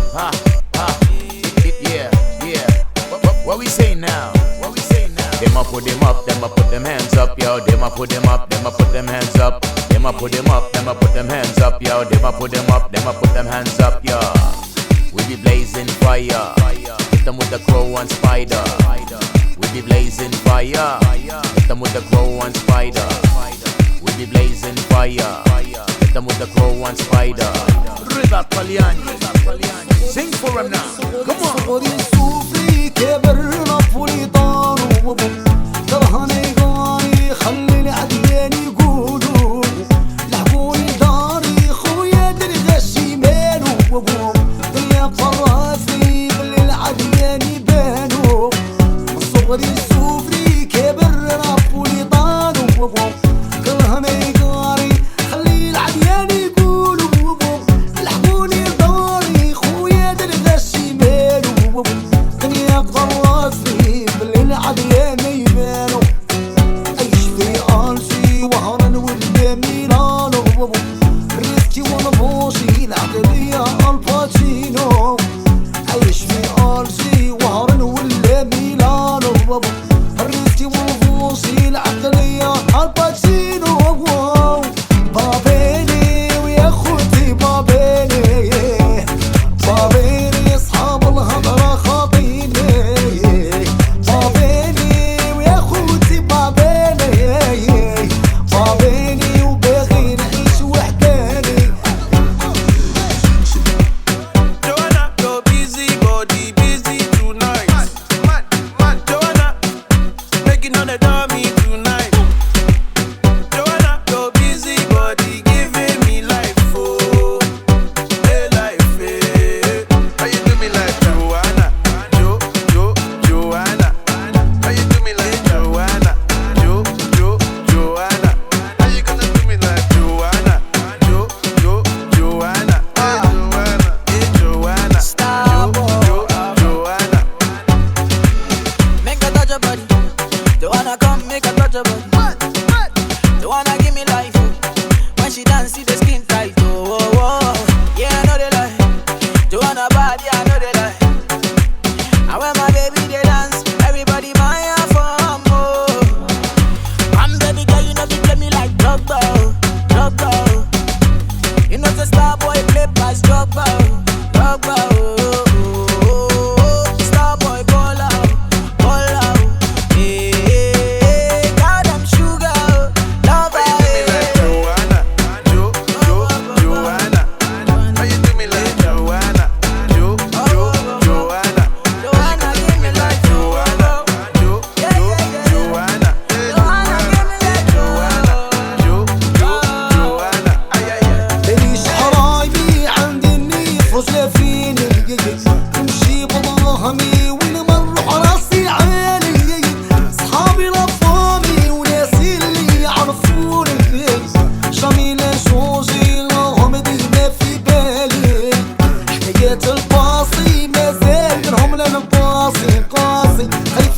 Ha, ha. Yeah, yeah. What we say now? What we say now? Them a put them up, them a put them hands up, yo. Them a put them up, them a put them hands up. Them a put them up, them a put them hands up, yo. Them a put them up, them a put them hands up, yo. We be blazing fire. Hit them with the crow and spider. We be blazing fire. Hit them with the crow and spider. We be blazing fire. Hit them with the crow and spider. River Paliani. Sing for him now. Come on. السوفري كبر رابولي طانو كلها ميقاري خلي العديان يقولوا لحقوني داري خويا درغشي مالو كان يقدر راسي بالعديان يبانو عيش في ألسي وهران ولا ميلانو ريسكي ونبوشي العقلية الباتشينو عيش في ألسي وهران ولا ميلانو الريسكي والفوصي العقلية الباتشينو بابيني ويا خوتي بابيني بابيني اصحاب الهضرة خاطيني بابيني ويا خوتي بابيني بابيني وباغي نعيش وحداني Joanna, you're busy, body busy tonight. Joanna, making on the dummy tonight. Joanna, you're busy, body giving me life, oh, hey life, hey. How you do me like Joanna, Joanna? How you do me like Joanna, Joanna? How you gonna do me like Joanna, Joanna? Hey Joanna, Joanna. Make her touch your body. Joanna, come make her touch your body. Joanna, give me life. When she dance, see the skin tight. Oh, oh, oh. Yeah, I know they lie. Joanna bad, yeah, I know they lie. And when my baby they dance, everybody my for more. I'm baby girl, you know you play me like Drogba, Drogba. You know the star boy play pass Drogba, Drogba. Star boy ball out, ball out. Hey, got them sugar, love How you do me like Joanna, Joanna? How you do me like Joanna, Joanna? Joanna, give me like Joanna, Joanna. Joanna, give me like Joanna. Ay, ay, ay. ليش حرايبي عند النيف وسلافيني نمشي بضهمي ونمر راسي عالي صحابي لفوني وناسي اللي يعرفوني جميلة جوجي لهم ديما في بالي حكايات الباصي مازال منهم لا نباصي قاسي